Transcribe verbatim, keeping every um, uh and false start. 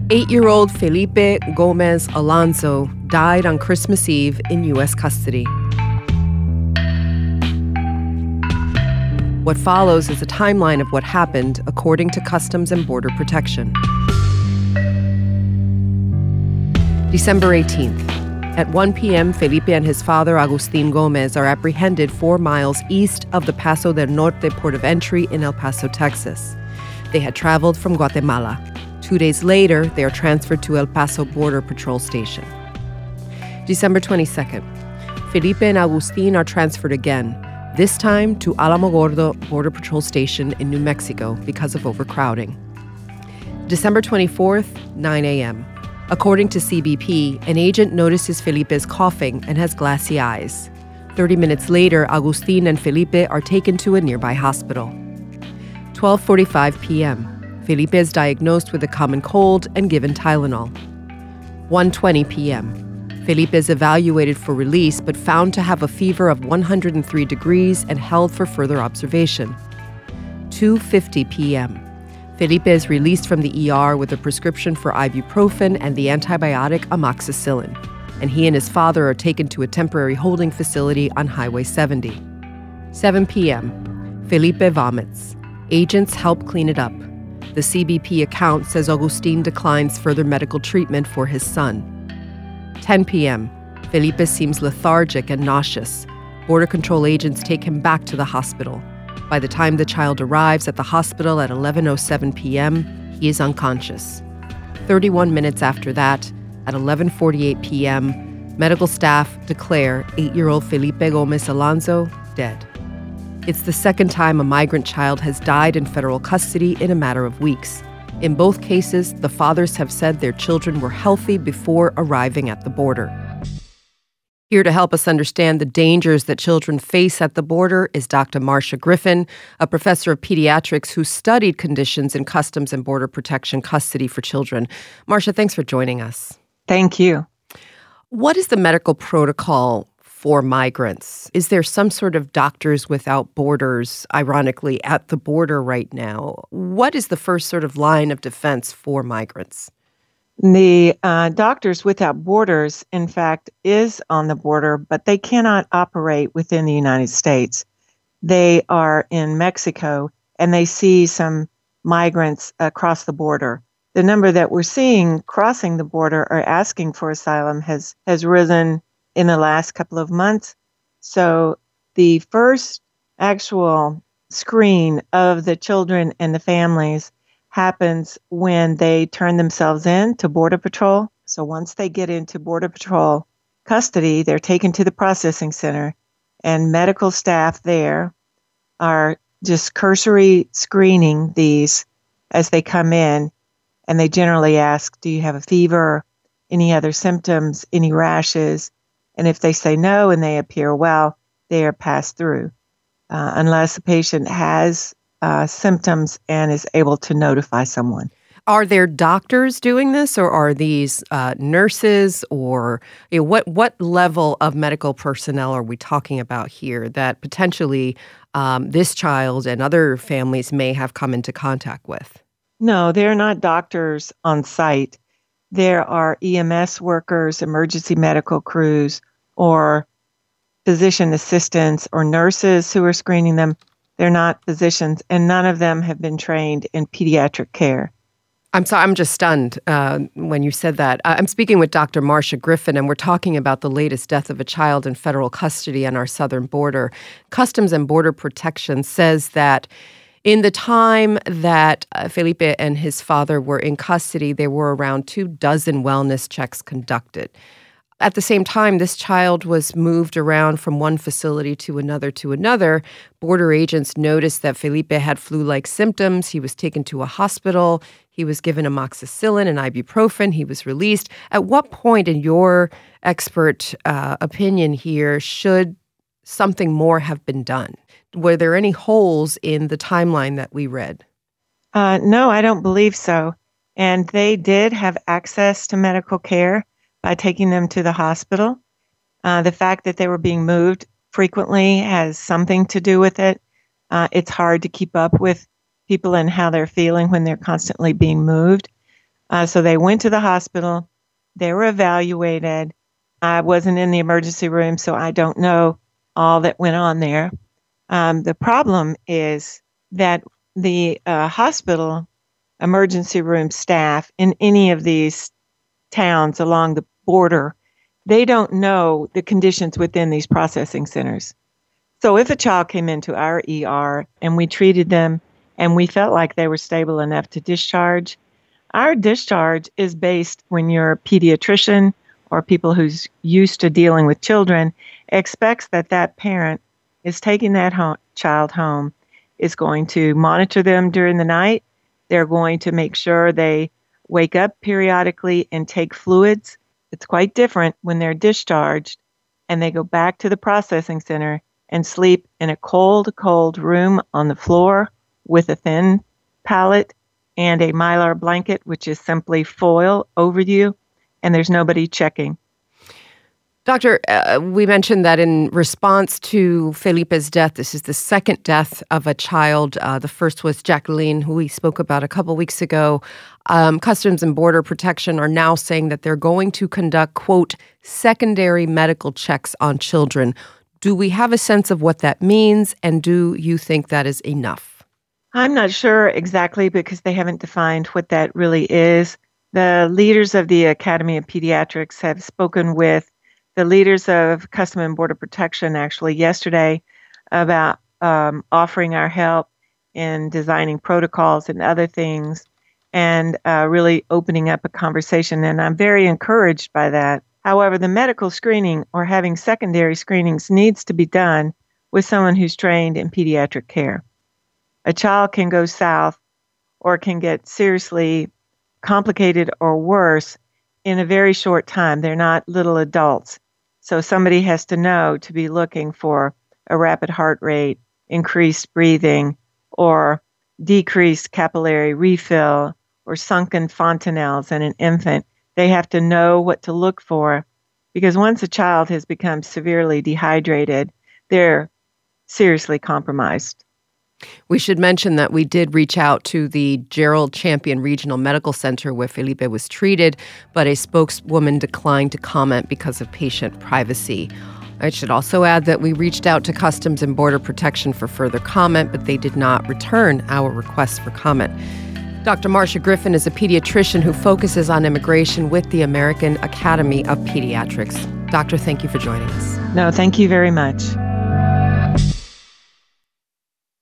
Eight-year-old Felipe Gomez Alonso died on Christmas Eve in U S custody. What follows is a timeline of what happened according to Customs and Border Protection. December eighteenth. At one p.m., Felipe and his father, Agustin Gomez, are apprehended four miles east of the Paso del Norte port of entry in El Paso, Texas. They had traveled from Guatemala. Two days later, they are transferred to El Paso Border Patrol Station. December twenty-second. Felipe and Agustin are transferred again, this time to Alamogordo Border Patrol Station in New Mexico because of overcrowding. December twenty-fourth, nine a.m. According to C B P, an agent notices Felipe's coughing and has glassy eyes. Thirty minutes later, Agustin and Felipe are taken to a nearby hospital. twelve forty-five p.m. Felipe is diagnosed with a common cold and given Tylenol. one twenty p.m. Felipe is evaluated for release but found to have a fever of one hundred three degrees and held for further observation. two fifty p.m. Felipe is released from the E R with a prescription for ibuprofen and the antibiotic amoxicillin, and he and his father are taken to a temporary holding facility on Highway seventy. seven p.m. Felipe vomits. Agents help clean it up. The C B P account says Agustin declines further medical treatment for his son. ten p.m. Felipe seems lethargic and nauseous. Border Control agents take him back to the hospital. By the time the child arrives at the hospital at eleven oh seven p.m., he is unconscious. thirty-one minutes after that, at eleven forty-eight p.m., medical staff declare eight-year-old Felipe Gomez Alonso dead. It's the second time a migrant child has died in federal custody in a matter of weeks. In both cases, the fathers have said their children were healthy before arriving at the border. Here to help us understand the dangers that children face at the border is Doctor Marcia Griffin, a professor of pediatrics who studied conditions in Customs and Border Protection custody for children. Marcia, thanks for joining us. Thank you. What is the medical protocol for migrants? Is there some sort of Doctors Without Borders, ironically, at the border right now? What is the first sort of line of defense for migrants? The uh, Doctors Without Borders, in fact, is on the border, but they cannot operate within the United States. They are in Mexico, and they see some migrants across the border. The number that we're seeing crossing the border or asking for asylum has, has risen in the last couple of months. So the first actual screen of the children and the families happens when they turn themselves in to Border Patrol. So once they get into Border Patrol custody, they're taken to the processing center, and medical staff there are just cursory screening these as they come in, and they generally ask, do you have a fever, any other symptoms, any rashes? And if they say no and they appear well, they are passed through, uh, unless the patient has Uh, symptoms and is able to notify someone. Are there doctors doing this, or are these uh, nurses, or you know, what what level of medical personnel are we talking about here that potentially um, this child and other families may have come into contact with? No, they're not doctors on site. There are E M S workers, emergency medical crews, or physician assistants or nurses who are screening them. They're not physicians, and none of them have been trained in pediatric care. I'm sorry, I'm just stunned uh, when you said that. Uh, I'm speaking with Doctor Marcia Griffin, and we're talking about the latest death of a child in federal custody on our southern border. Customs and Border Protection says that in the time that uh, Felipe and his father were in custody, there were around two dozen wellness checks conducted. At the same time, this child was moved around from one facility to another to another. Border agents noticed that Felipe had flu-like symptoms. He was taken to a hospital. He was given amoxicillin and ibuprofen. He was released. At what point, in your expert uh, opinion here, should something more have been done? Were there any holes in the timeline that we read? Uh, no, I don't believe so. And they did have access to medical care by taking them to the hospital. Uh, the fact that they were being moved frequently has something to do with it. Uh, it's hard to keep up with people and how they're feeling when they're constantly being moved. Uh, so they went to the hospital. They were evaluated. I wasn't in the emergency room, so I don't know all that went on there. Um, the problem is that the uh, hospital emergency room staff in any of these towns along the border, they don't know the conditions within these processing centers. So if a child came into our E R and we treated them and we felt like they were stable enough to discharge, our discharge is based when you're a pediatrician or people who's used to dealing with children, expects that that parent is taking that home, child home, is going to monitor them during the night. They're going to make sure they wake up periodically and take fluids. It's quite different when they're discharged and they go back to the processing center and sleep in a cold, cold room on the floor with a thin pallet and a Mylar blanket, which is simply foil over you, and there's nobody checking. Doctor, uh, we mentioned that in response to Felipe's death, this is the second death of a child. Uh, the first was Jacqueline, who we spoke about a couple weeks ago. Um, Customs and Border Protection are now saying that they're going to conduct, quote, secondary medical checks on children. Do we have a sense of what that means, and do you think that is enough? I'm not sure exactly because they haven't defined what that really is. The leaders of the Academy of Pediatrics have spoken with the leaders of Customs and Border Protection actually yesterday about um, offering our help in designing protocols and other things and uh, really opening up a conversation. And I'm very encouraged by that. However, the medical screening or having secondary screenings needs to be done with someone who's trained in pediatric care. A child can go south or can get seriously complicated or worse in a very short time. They're not little adults. So somebody has to know to be looking for a rapid heart rate, increased breathing, or decreased capillary refill, or sunken fontanelles in an infant. They have to know what to look for because once a child has become severely dehydrated, they're seriously compromised. We should mention that we did reach out to the Gerald Champion Regional Medical Center where Felipe was treated, but a spokeswoman declined to comment because of patient privacy. I should also add that we reached out to Customs and Border Protection for further comment, but they did not return our request for comment. Doctor Marcia Griffin is a pediatrician who focuses on immigration with the American Academy of Pediatrics. Doctor, thank you for joining us. No, thank you very much.